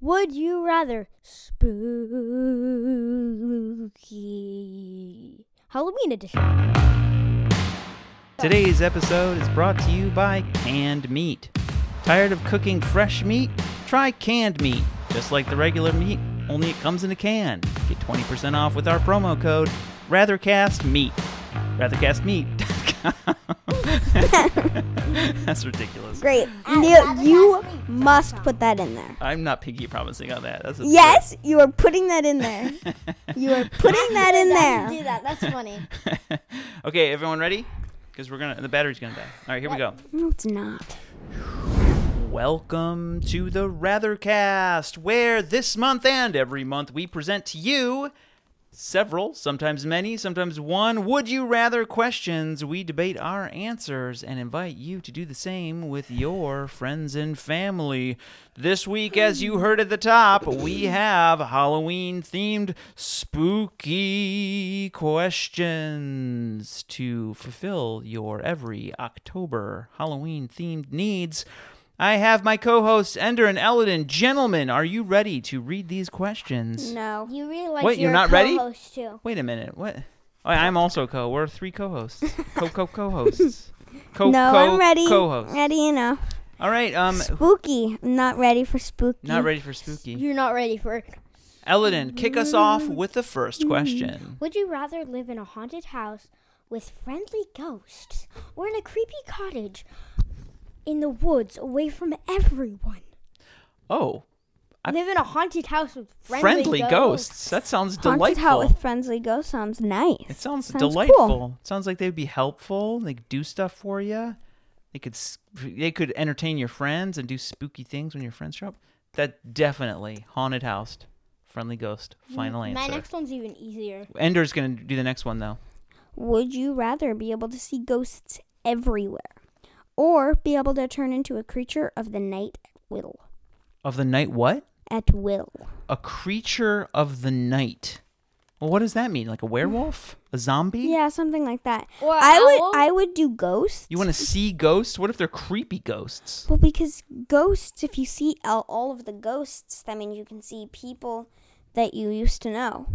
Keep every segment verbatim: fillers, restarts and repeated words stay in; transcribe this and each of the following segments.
Would you rather spooky Halloween edition? Today's episode is brought to you by Canned Meat. Tired of cooking fresh meat? Try canned meat. Just like the regular meat, only it comes in a can. Get twenty percent off with our promo code RatherCastMeat. RatherCastMeat. That's ridiculous. Great. You, you must put that in there. I'm not pinky promising on that. That's yes, you are putting that in there. You are putting that in there. Do that. That's funny. Okay, everyone ready? Because we're gonna the battery's gonna die. All right, here we go. No, it's not. Welcome to the Rathercast, where this month and every month we present to you several, sometimes many, sometimes one, would you rather questions. We debate our answers and invite you to do the same with your friends and family. This week, as you heard at the top, we have Halloween-themed spooky questions to fulfill your every October Halloween-themed needs. I have my co-hosts, Ender and Eldon. Gentlemen, are you ready to read these questions? No. You really like Wait, your you're not ready? co-host too. Wait a minute. What? Oh, I'm also co. We're three co-hosts. Co-co-co-hosts. Co- no, co- I'm ready. Co-hosts. Ready enough. All right. Um, Spooky. I'm not ready for spooky. not ready for spooky. You're not ready for it. Eldon, kick us off with the first question. Would you rather live in a haunted house with friendly ghosts or in a creepy cottage in the woods away from everyone? Oh, I- Live in a haunted house with friendly, friendly ghosts. ghosts. That sounds Haunted delightful. house with friendly ghosts sounds nice. It sounds, Sounds delightful. cool. It sounds like they'd be helpful. They could do stuff for you. They could s- they could entertain your friends and do spooky things when your friends show up. That definitely haunted house, friendly ghost. Final answer. My next one's even easier. Ender's gonna do the next one though. Would you rather be able to see ghosts everywhere or be able to turn into a creature of the night at will? Of the night, what? At will. A creature of the night. Well, what does that mean? Like a werewolf? A zombie? Yeah, something like that. Or an I owl? would I would do ghosts. You want to see ghosts? What if they're creepy ghosts? Well, because ghosts, if you see all, all of the ghosts, that means you can see people that you used to know.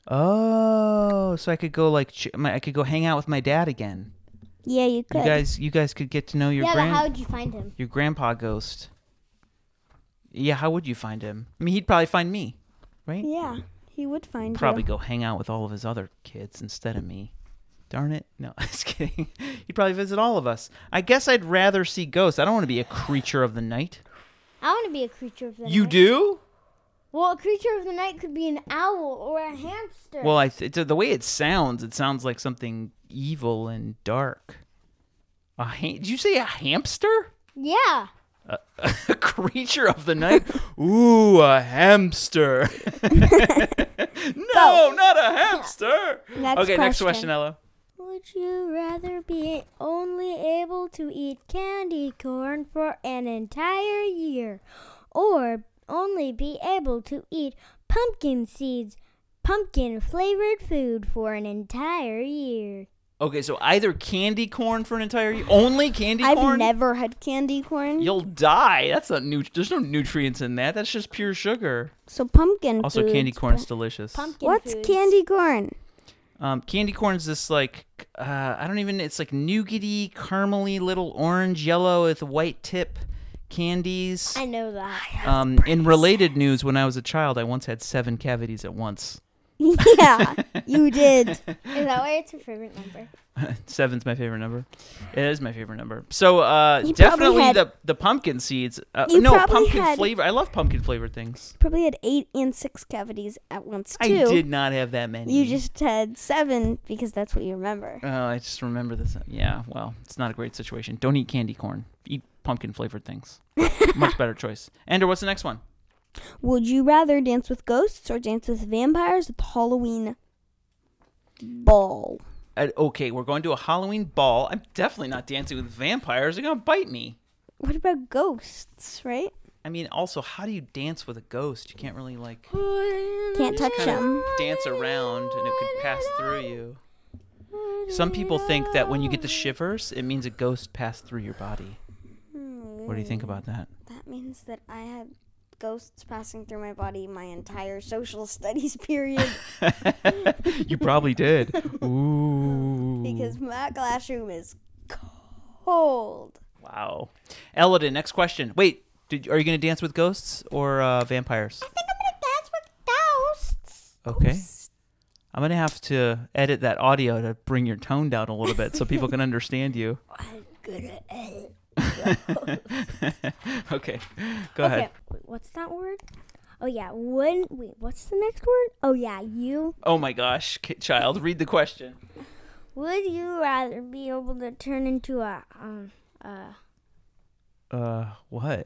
Oh, so I could go like ch- my, I could go hang out with my dad again. Yeah, you could. You guys, you guys could get to know your yeah, grand, but how would you find him? your grandpa ghost. Yeah, how would you find him? I mean, he'd probably find me, right? Yeah, he would find Probably you. go hang out with all of his other kids instead of me. Darn it. No, just kidding. He'd probably visit all of us. I guess I'd rather see ghosts. I don't want to be a creature of the night. I want to be a creature of the night. You do? Well, a creature of the night could be an owl or a hamster. Well, I th- the way it sounds, it sounds like something evil and dark. A ha- Did you say a hamster? yeah. A, a creature of the night? Ooh, a hamster. No, not a hamster. Next okay, next question. question, Ella. Would you rather be only able to eat candy corn for an entire year or only be able to eat pumpkin seeds, pumpkin flavored food for an entire year? Okay, so either candy corn for an entire year, only candy I've corn? never had candy corn. You'll die. That's not nu- There's no nutrients in that. That's just pure sugar. So pumpkin Also, foods, candy corn's but- delicious. Pumpkin What's foods. candy corn? Um, candy corn's this like uh, I don't even. It's like nougaty, caramely, little orange, yellow with white tip candies. I know that. Um, in related news, when I was a child, I once had seven cavities at once. Yeah, you did. Is that why it's your favorite number? Seven's my favorite number. It is my favorite number. So uh, You probably definitely had- the the pumpkin seeds. Uh, You no, probably pumpkin had- flavor. I love pumpkin flavored things. Probably had eight and six cavities at once too. I did not have that many. You just had seven because that's what you remember. Oh, I just remember this. Yeah, well, it's not a great situation. Don't eat candy corn. Eat pumpkin flavored things. Much better choice. Ender, what's the next one? Would you rather dance with ghosts or dance with vampires at the Halloween ball? Uh, okay, we're going to a Halloween ball. I'm definitely not dancing with vampires. They're going to bite me. What about ghosts, right? I mean, also, how do you dance with a ghost? You can't really, like, Can't touch kinda them. dance around and it could pass through you. Some people think that when you get the shivers, it means a ghost passed through your body. What do you think about that? That means that I had ghosts passing through my body my entire social studies period. You probably did. Ooh. Because my classroom is cold. Wow. Elodin, next question. Wait, did, are you going to dance with ghosts or uh, vampires? I think I'm going to dance with ghosts. Okay. I'm going to have to edit that audio to bring your tone down a little bit so people can understand you. I'm gonna edit. Okay, go Okay, ahead. wait, what's that word? Oh yeah, when wait, what's the next word? Oh yeah, you. Oh my gosh, K- child, read the question. Would you rather be able to turn into a um uh Uh, what?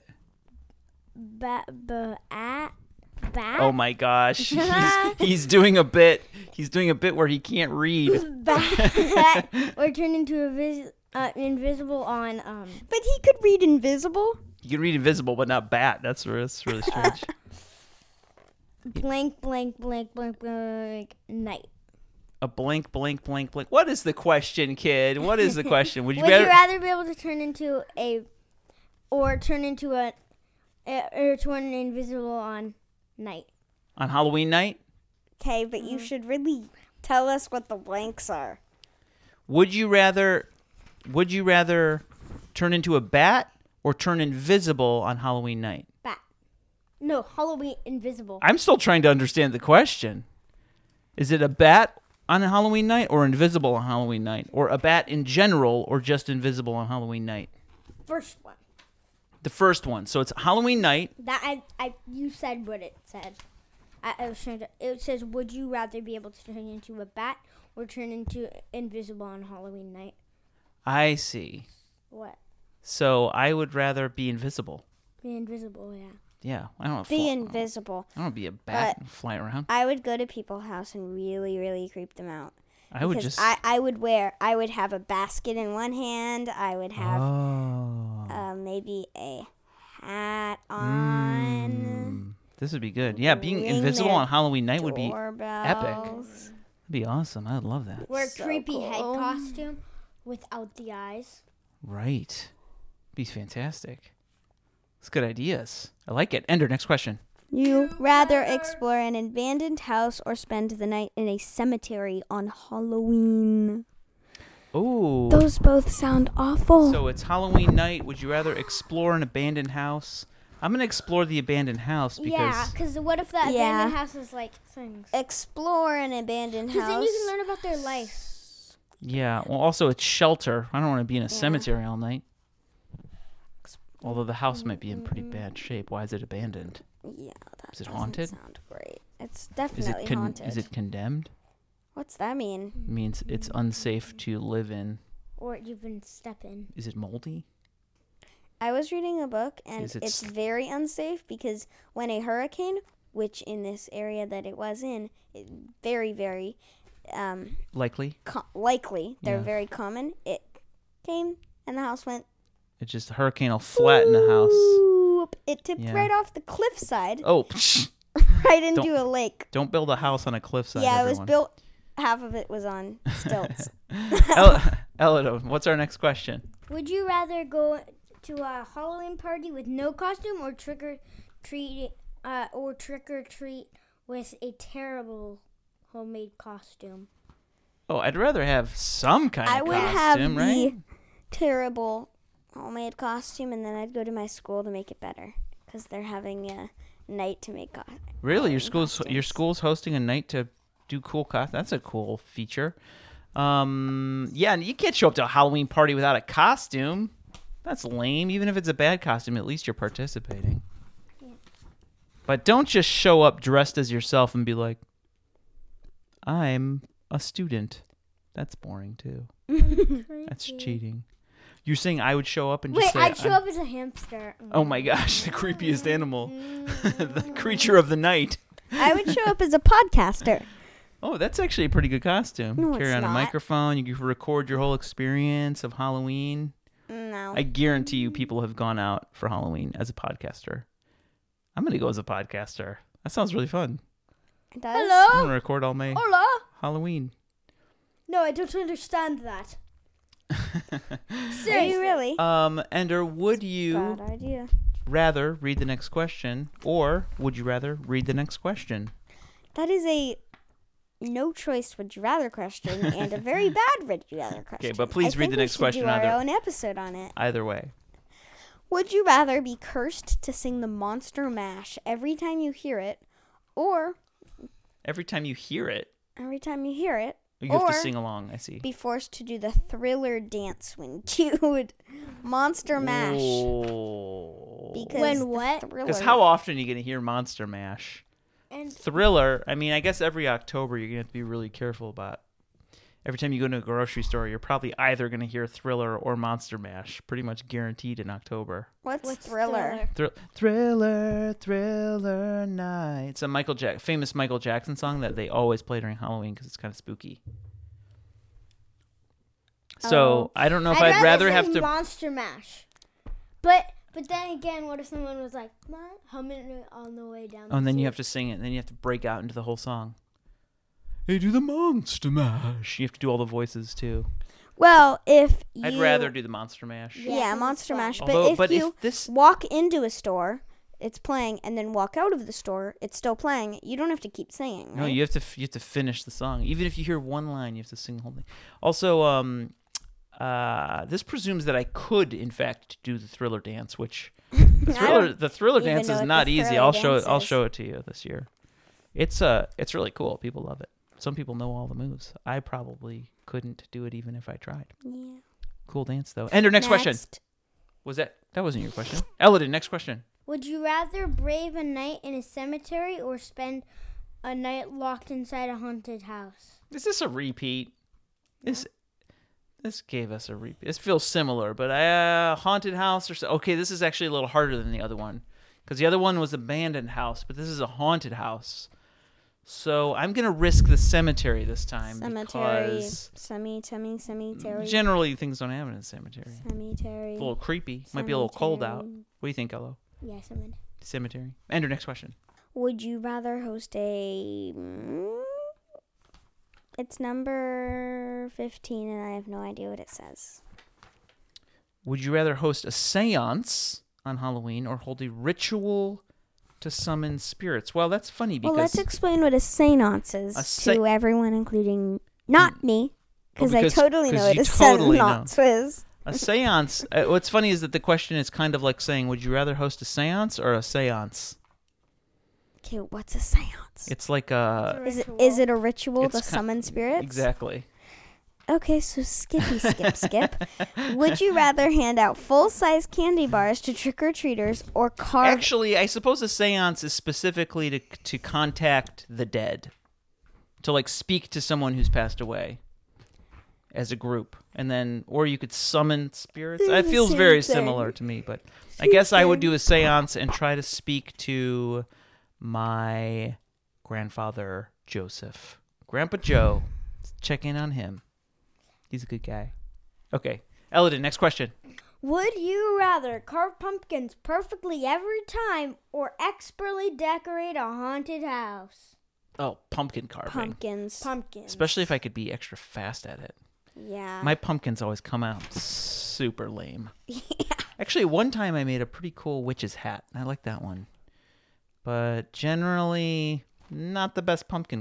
bat bat bat Oh my gosh, he's, he's doing a bit. He's doing a bit where he can't read. bat or turn into a vis- uh, invisible on um But he could read invisible. You can read invisible, but not bat. That's, that's really strange. blank blank blank blank blank night. A blank, blank, blank, blank. What is the question, kid? What is the question? Would you Would rather? you rather be able to turn into a or turn into a uh, or turn invisible on night? On Halloween night? Okay, but you should really tell us what the blanks are. Would you rather would you rather turn into a bat or turn invisible on Halloween night? Bat. No, Halloween invisible. I'm still trying to understand the question. Is it a bat on a Halloween night or invisible on Halloween night? Or a bat in general or just invisible on Halloween night? First one. The first one. So it's Halloween night. That I, I you said what it said. I, I was trying to. It says, "Would you rather be able to turn into a bat or turn into invisible on Halloween night?" I see. What? So I would rather be invisible. Be invisible, yeah. Yeah, I don't want to Be invisible. I don't want to be a bat and fly around. I would go to people's house and really, really creep them out. I would Because just. I, I would wear, I would have a basket in one hand. I would have Oh. uh, maybe a hat on. Mm, this would be good. Yeah, being Ring invisible their on Halloween night would be doorbells. That'd be awesome. I'd love that. Wear a So creepy head cool. costume without the eyes. Right. Be fantastic. It's good ideas. I like it. Ender, next question. You rather explore an abandoned house or spend the night in a cemetery on Halloween? Oh. Those both sound awful. So it's Halloween night. Would you rather explore an abandoned house? I'm going to explore the abandoned house because Yeah, because what if that Yeah. abandoned house is like things? Explore an abandoned Because house. then you can learn about their life. yeah, well also it's shelter. I don't want to be in a cemetery all night. Although the house might be in pretty bad shape. Why is it abandoned? Yeah, that Is it doesn't haunted? sound great. It's Is definitely it con- haunted. is it condemned? What's that mean? It means it's unsafe to live in. Or you've been stepping. Is it moldy? I was reading a book, and Is it it's s- very unsafe because when a hurricane, which in this area that it was in, it very, very um, Likely. co- likely, they're Yeah. very common, it came and the house went It's just a hurricane will flatten the house. whoop. It tipped Yeah. right off the cliffside, Oh, psh, right into a lake. don't build a house on a cliffside. yeah, it everyone. was built, half of it was on stilts. El- Elodon, what's our next question? Would you rather go to a Halloween party with no costume or trick or treat uh, or trick or treat with a terrible homemade costume? Oh, I'd rather have some kind I of would have costume, right? the terrible homemade costume, and then I'd go to my school to make it better because they're having a night to make costumes. Really, your Halloween school's your costumes. school's hosting a night to do cool costumes. That's a cool feature. Um, yeah, and you can't show up to a Halloween party without a costume. That's lame. Even if it's a bad costume, at least you're participating. But don't just show up dressed as yourself and be like, "I'm a student." That's boring too. That's cheating. You're saying I would show up and just Wait, say, I'd show I'm- up as a hamster. "Oh my gosh, the creepiest animal, the creature of the night." I would show up as a podcaster. Oh, that's actually a pretty good costume. No, Carry it's on a not. microphone. You can record your whole experience of Halloween. No. I guarantee you people have gone out for Halloween as a podcaster. I'm going to go as a podcaster. That sounds really fun. It does? I'm Hello? going to record all May Hola? Halloween. No, I don't understand that. Are Seriously. you really? Um, Ender, would you Bad idea. rather read the next question, or would you rather read the next question? That is a no choice would you rather question and a very bad would you rather question. Okay, but please I read think the we next should question do our either- own episode on it. Either way. Would you rather be cursed to sing the Monster Mash every time you hear it, or Every time you hear it, every time you hear it, you have or to sing along, I see. be forced to do the Thriller dance when cued Monster Mash? Oh. Because When the what? Thriller- Because how often are you going to hear Monster Mash? And Thriller, I mean, I guess every October you're going to have to be really careful about. Every time you go to a grocery store, you're probably either going to hear Thriller or Monster Mash. Pretty much guaranteed in October. What's, what's Thriller? Thr- thriller, Thriller Night. It's a Michael Jack- famous Michael Jackson song that they always play during Halloween because it's kind of spooky. So Oh. I don't know if I'd, rather sing have to. Monster Mash. But but then again, what if someone was like, "Mon-" humming it on the way down? Oh, and then you have to sing it, and then you have to break out into the whole song. Hey, do the Monster Mash. You have to do all the voices too. Well, if you... I'd rather do the Monster Mash. Yeah, Yeah, 'cause Monster it's fun. Mash. Although, but if but you if this, walk into a store, it's playing, and then walk out of the store, it's still playing. You don't have to keep singing, right? no, you have to f- you have to finish the song. Even if you hear one line, you have to sing the whole thing. Also, um, uh, this presumes that I could, in fact, do the Thriller dance, which the I Thriller don't the Thriller even dance know is what not the easy. Thriller I'll show it. dance I'll is. show it to you this year. It's uh, it's really cool. People love it. Some people know all the moves. I probably couldn't do it even if I tried. Yeah. Cool dance though. Ender, next question. Next. Was that that wasn't your question? Elodin, next question. Would you rather brave a night in a cemetery or spend a night locked inside a haunted house? Is this a repeat? This this gave us a repeat. This feels similar, but uh, haunted house or so. Okay, this is actually a little harder than the other one because the other one was abandoned house, but this is a haunted house. So I'm gonna risk the cemetery this time Cemetery. because Semi, semi, cemetery. generally things don't happen in a cemetery. Cemetery. It's a little creepy. Might be a little cold out. Cemetery. What do you think, Elo? Yes, I mean. Cemetery. Ender, next question. Would you rather host a... mm, It's number fifteen, and I have no idea what it says. Would you rather host a seance on Halloween or hold a ritual to summon spirits? Well, that's funny because Well, let's explain what a seance is A se- to everyone, including not me, Oh, because I because- totally 'cause know what you a totally seance is. a seance. Uh, what's funny is that the question is kind of like saying, would you rather host a seance or a seance? Okay, what's a seance? It's like a Is it is it a ritual It's to ki- summon spirits? exactly. Okay, so skippy skip skip. Would you rather hand out full size candy bars to trick or treaters or carve? Actually, I suppose a seance is specifically to to contact the dead, to like speak to someone who's passed away as a group, and then or you could summon spirits. They're It the feels same very thing. similar to me, but I guess I would do a seance and try to speak to my grandfather Joseph, Grandpa Joe. Check in on him. He's a good guy. Okay, Elodin, next question. Would you rather carve pumpkins perfectly every time or expertly decorate a haunted house? Oh, pumpkin carving. pumpkins. Pumpkins. Especially if I could be extra fast at it. yeah. My pumpkins always come out super lame. Actually, one time I made a pretty cool witch's hat. I like that one. But generally, not the best pumpkin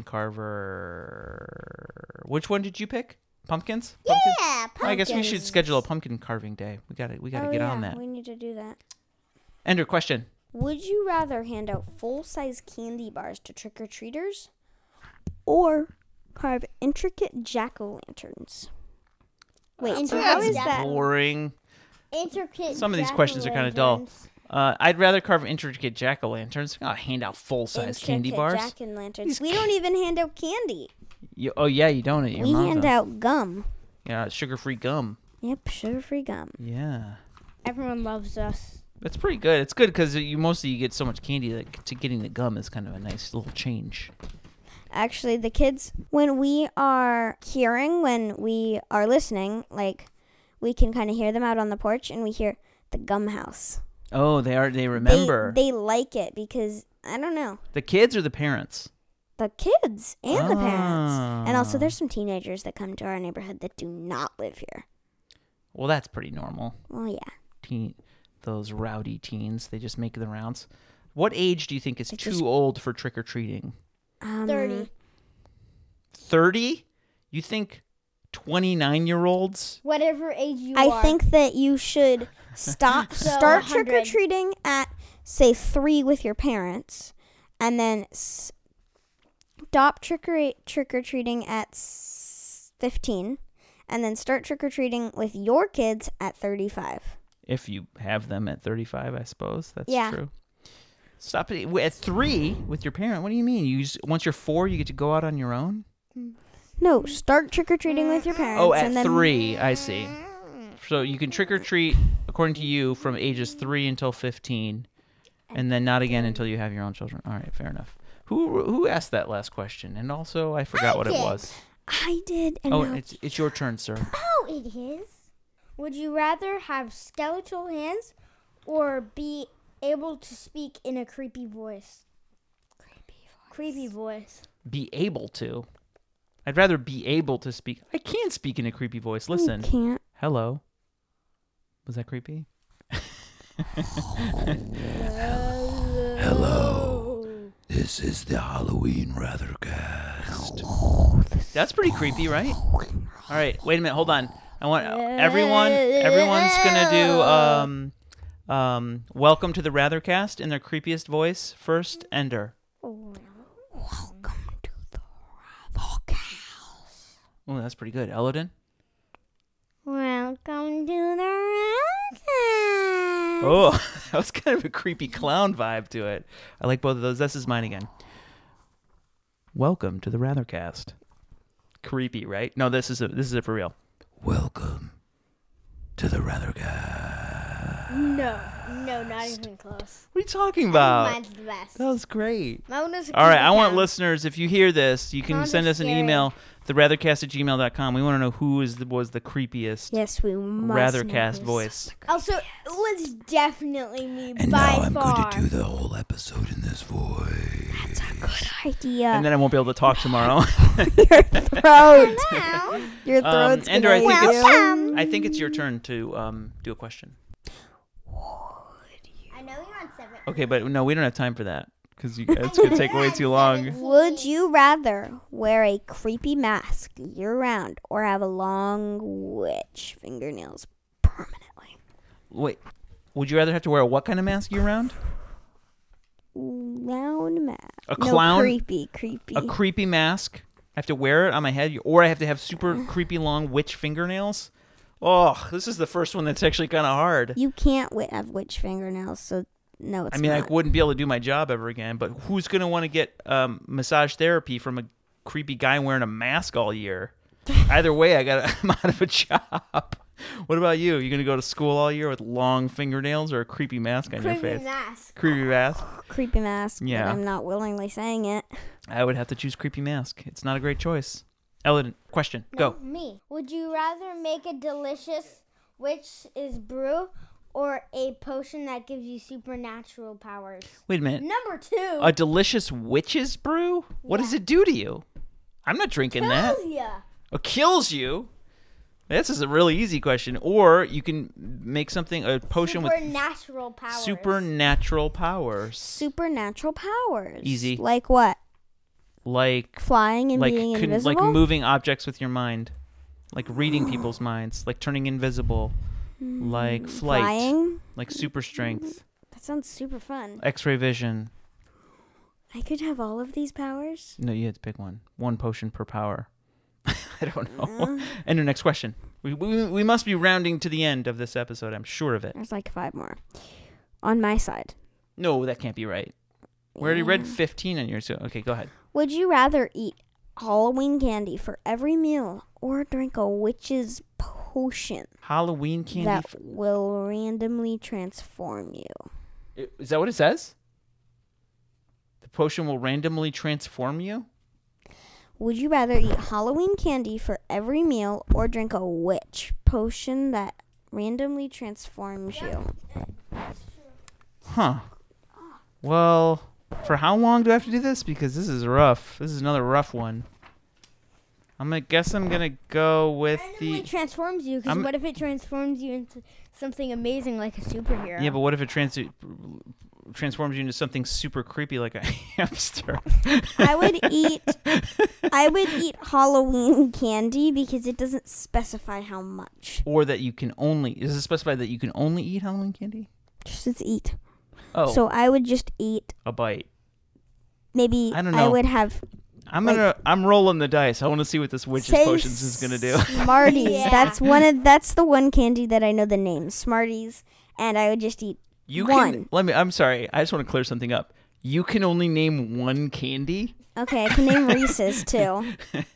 carver. Which one did you pick? Pumpkins? Pumpkins? yeah, Well, I guess we should pumpkins. schedule a pumpkin carving day. We got to we got to Oh, get yeah, on that. We need to do that. Ender, question. Would you rather hand out full size candy bars to trick or treaters or carve intricate jack o' lanterns? Wait, so how That's is that? boring. Intricate. Some of these questions are kinda dull. jack-o'-lanterns. Uh, I'd rather carve intricate jack-o'-lanterns. I'll hand out full-size candy Intricate bars. jack o' lanterns. These We don't even hand out candy. You, oh, yeah, you don't at your We mom's hand house. out gum. Yeah, sugar-free gum. Yep, sugar-free gum. Yeah. Everyone loves us. That's pretty good. It's good because you mostly you get so much candy that to getting the gum is kind of a nice little change. Actually, the kids, when we are hearing, when we are listening, like, we can kind of hear them out on the porch, and we hear the gum house. Oh, they are. They They, remember they like it because, I don't know, the kids or the parents. the kids and the parents. And also, Ah. there's some teenagers that come to our neighborhood that do not live here. Well, that's pretty normal. Well, yeah. Teen, those rowdy teens. They just make the rounds. What age do you think is It too just- old for trick-or-treating? Um, thirty. thirty? You think twenty-nine-year-olds? Whatever age you I are. think that you should stop So, start one hundred. trick or treating at say three with your parents, and then s- stop trick or trick or treating at s- fifteen, and then start trick or treating with your kids at thirty-five. If you have them at thirty-five, I suppose. That's Yeah. true. Stop it at three with your parent. What do you mean? You just, once you're four, you get to go out on your own? No, start trick or treating with your parents. Oh, at and then three, I see. So you can trick or treat, according to you, from ages three until fifteen, and then not again until you have your own children. All right, fair enough. Who who asked that last question? And also, I forgot I what it did. was. I did. And Oh, now- it's it's your turn, sir. Oh, it is. Would you rather have skeletal hands or be able to speak in a creepy voice? Creepy voice. Creepy voice. Be able to. I'd rather be able to speak. I can speak in a creepy voice. Listen. You can't. Hello. Was that creepy? Hello. This is the Halloween Rathercast. That's pretty creepy, right? All right, wait a minute. Hold on. I want everyone. Everyone's gonna do um, um, welcome to the Rathercast in their creepiest voice. First, Ender. Welcome to the Rathercast. Oh, that's pretty good. Elodin. Welcome to the Oh, that was kind of a creepy clown vibe to it. I like both of those. This is mine again. Welcome to the Rathercast. Creepy, right? No, this is a, this is it for real. Welcome to the Rathercast. No, no, not even close. What are you talking about? Mine's the best. That was great. Mine was a All right, creepy I want clown. listeners, if you hear this, you can Clowns send are us an scary. email, the rathercast at gmail dot com. We want to know who is the, was the creepiest Yes, we must Rathercast know voice. Also, it was definitely me And by now I'm far. going to do the whole episode in this voice. That's a good idea. And then I won't be able to talk tomorrow. your throat. Now, Your Um, throat's Ender, I gonna think it's- welcome. I think it's your turn to um, do a question. I know you're on seven. Okay, but no, we don't have time for that because it's going to take way too long. Would you rather wear a creepy mask year round or have long witch fingernails permanently? Wait, would you rather have to wear a what kind of mask year round? Round mask. A No, clown? creepy, creepy. A creepy mask? I have to wear it on my head, or I have to have super creepy long witch fingernails? Oh, this is the first one that's actually kind of hard. you can't wi- have witch fingernails, so no, it's I mean, not. I wouldn't be able to do my job ever again, but who's going to want to get um, massage therapy from a creepy guy wearing a mask all year? Either way, I got I'm out of a job. What about you? You going to go to school all year with long fingernails or a creepy mask on your Creepy face? mask. Creepy mask? creepy mask, Yeah. but I'm not willingly saying it. I would have to choose creepy mask. It's not a great choice. Ellen, question. Go. No, me. Would you rather make a delicious which is brew or a potion that gives you supernatural powers? Wait a minute. Number two. A delicious witch's brew? What does it do to you? I'm not drinking that. Tells ya. It kills you? This is a really easy question. Or you can make something, a potion with Supernatural powers. supernatural powers. Supernatural powers. Easy. Like what? Like Flying and like being con- invisible? like moving objects with your mind. Like reading people's minds, like turning invisible, like flight, Flying? like super strength, That sounds super fun. x-ray vision. I could have all of these powers? No, you had to pick one. One potion per power. I don't know. And the next question. We, we we must be rounding to the end of this episode. I'm sure of it. There's like five more. On my side. No, that can't be right. We already read Yeah. fifteen on yours. So okay, go ahead. Would you rather eat Halloween candy for every meal or drink a witch's potion Halloween candy. that f- will randomly transform you? Is that what it says? The potion will randomly transform you? Would you rather eat Halloween candy for every meal or drink a witch potion that randomly transforms you? Huh. Well, for how long do I have to do this? Because this is rough. This is another rough one. I'm gonna guess I'm gonna go with Randomly the. transforms you, because I'm- what if it transforms you into something amazing like a superhero? Yeah, but what if it trans- transforms you into something super creepy like a hamster? I would eat I would eat Halloween candy because it doesn't specify how much. Or that you can only. Is it specified that you can only eat Halloween candy? Just says eat. Oh, So I would just eat a bite. maybe I don't know. would have I'm Like- gonna. I'm rolling the dice. I want to see what this witch's say potions is gonna do. Smarties. Yeah. That's one of that's the one candy that I know the name. Smarties. And I would just eat You One. can. Let me. I'm sorry. I just want to clear something up. You can only name one candy. okay, I can name Reese's too.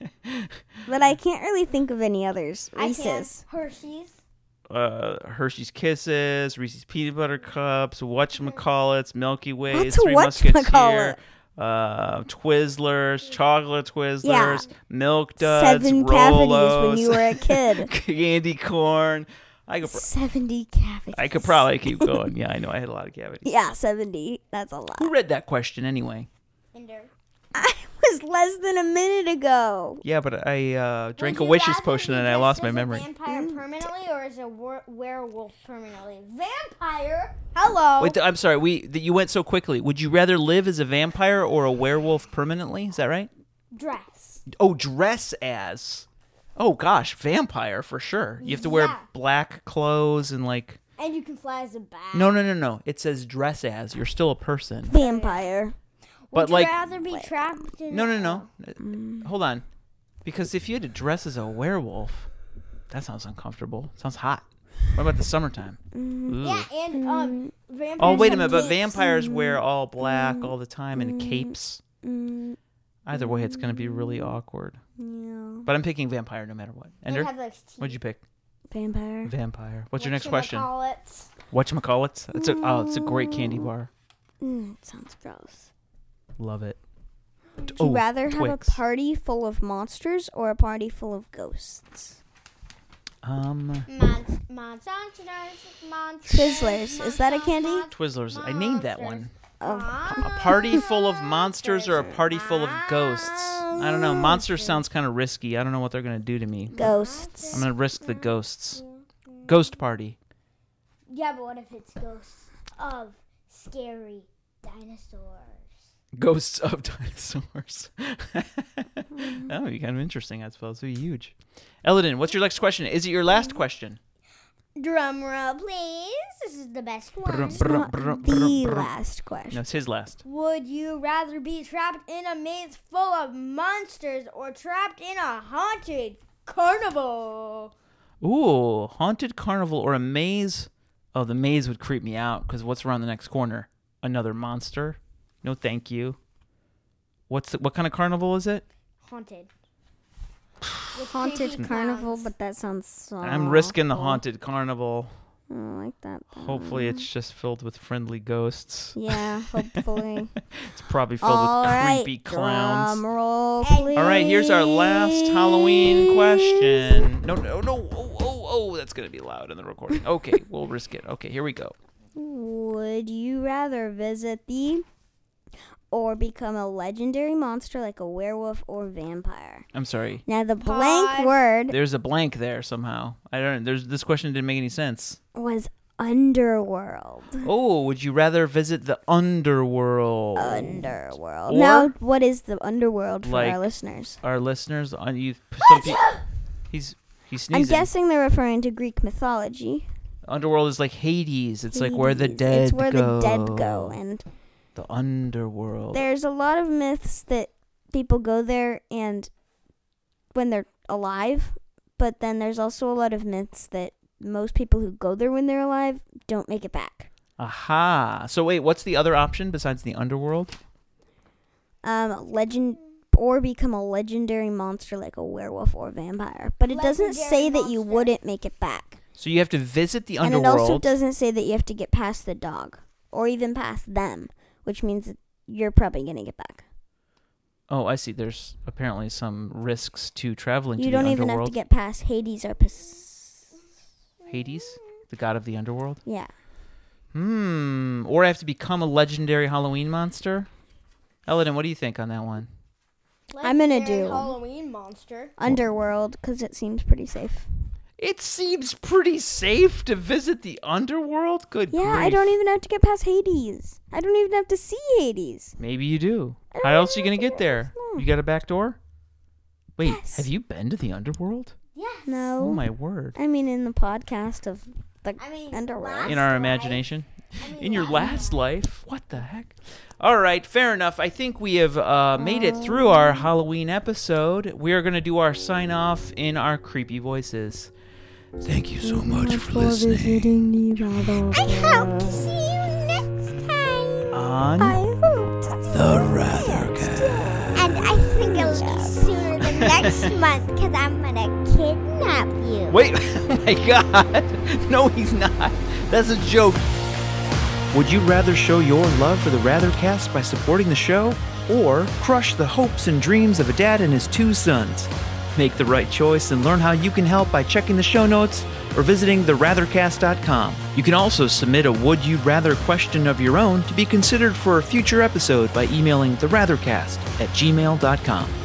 But I can't really think of any others. I can. Reese's. Hershey's. Uh, Hershey's Kisses, Reese's Peanut Butter Cups, whatchamacallits, Milky Ways, What's a Three whatchamacallit? Musketeer, uh, Twizzlers, Chocolate Twizzlers, Yeah. Milk Duds, Seven Rolos, cavities when you were a kid. candy corn. I could, pr- Seventy cavities. I could probably keep going. Yeah, I know. I had a lot of cavities. Yeah, seventy. That's a lot. Who read that question anyway? Ender. I was less than a minute ago. Yeah, but I uh, drank Would a you witch's rather potion be and I dressed lost my as memory. A vampire permanently or as a were- werewolf permanently? Vampire. Hello. Wait, I'm sorry. We that you went so quickly. Would you rather live as a vampire or a werewolf permanently? Is that right? Dress. Oh, dress as. Oh gosh, vampire for sure. You have to wear Yeah. black clothes and like. And you can fly as a bat. No, no, no, no. It says dress as. You're still a person. Vampire. But Would you like, rather be trapped in no, no, no. Hold on, because if you had to dress as a werewolf, that sounds uncomfortable. Sounds hot. What about the summertime? Ooh. Yeah, and um, vampires. Oh wait a have minute, but capes. vampires wear all black all the time and capes. Mm, Either way, it's gonna be really awkward. yeah. But I'm picking vampire no matter what. And Ender, have like teeth. what'd you pick? Vampire. Vampire. What's your next question? Whatchamacallits. Whatchamacallits? It's a oh, it's a great candy bar. Mm, it sounds gross. Love it. Would Oh, you rather have Twix. a party full of monsters or a party full of ghosts? Um, Mon- monsters. Monsters. Twizzlers. Is that a candy? Twizzlers. I named that one. Oh. A party full of monsters or a party full of ghosts? I don't know. Monsters sounds kind of risky. I don't know what they're gonna do to me. Ghosts. I'm gonna risk the ghosts. Ghost party. Yeah, but what if it's ghosts of scary dinosaurs? Ghosts of dinosaurs. That would be kind of interesting. I suppose. It'd be huge. Eladin, what's your next question? Is it your last question? Drum roll, please. This is the best one. Brum, Not brum, brum, the brum, brum. last question. No, it's his last. Would you rather be trapped in a maze full of monsters or trapped in a haunted carnival? Ooh, haunted carnival or a maze? Oh, the maze would creep me out because what's around the next corner? Another monster? No, thank you. What's the, what kind of carnival is it? Haunted. With Haunted creepy carnival, clowns. but that sounds so. I'm risking the awful. haunted carnival. I don't like that. though. Hopefully, it's just filled with friendly ghosts. Yeah, hopefully. It's probably filled All with right, creepy clowns. Drum roll, And- please. All right, here's our last Halloween question. No, no, no. Oh, oh, oh, that's going to be loud in the recording. Okay, we'll risk it. Okay, here we go. Would you rather visit the or become a legendary monster like a werewolf or vampire? I'm sorry. Now the blank Pause. word There's a blank there somehow. I don't. There's this question didn't make any sense. was underworld. Oh, would you rather visit the underworld? Underworld. Or- Now, what is the underworld for Like- our listeners? Our listeners on you. Some pe- he's he's I'm sneezing. guessing they're referring to Greek mythology. Underworld is like Hades. It's like where the Hades. dead It's where go. the dead go, and The underworld. there's a lot of myths that people go there and when they're alive, but then there's also a lot of myths that most people who go there when they're alive don't make it back. Aha. So wait, what's the other option besides the underworld? Um, legend or become a legendary monster like a werewolf or vampire, but it doesn't Legendary say that you monster. wouldn't make it back, So you have to visit the and it underworld. also doesn't say that you have to get past the dog or even past them, which means that you're probably gonna get back. Oh, I see. There's apparently some risks to traveling You to don't the even have underworld. to get past Hades or Pos- Hades, the god of the underworld. yeah. Hmm. Or I have to become a legendary Halloween monster. Eladin, what do you think on that one? I'm gonna do Halloween monster. Underworld because it seems pretty safe. It seems pretty safe to visit the underworld. Good Yeah, I grief. don't even have to get past Hades. I don't even have to see Hades. Maybe you do. I don't How else are you even going to have get to there? no. You got a back door? Wait, Yes. have you been to the underworld? Yes. No. Oh, my word. I mean, in the podcast of the I mean, Underworld. last In our life- imagination? I mean, In your last last life? What the heck? All right, fair enough. I think we have uh, made it through our Halloween episode. We are going to do our sign off in our creepy voices. Thank you so much for listening. I hope to see you next time. On I hope to see The you Rathercast. And I think it'll be sooner than next month because I'm going to kidnap you. Wait, oh my god. No, he's not. That's a joke. Would you rather show your love for the Rathercast by supporting the show or crush the hopes and dreams of a dad and his two sons? Make the right choice and learn how you can help by checking the show notes or visiting the rathercast dot com. You can also submit a Would You Rather question of your own to be considered for a future episode by emailing the rathercast at gmail dot com.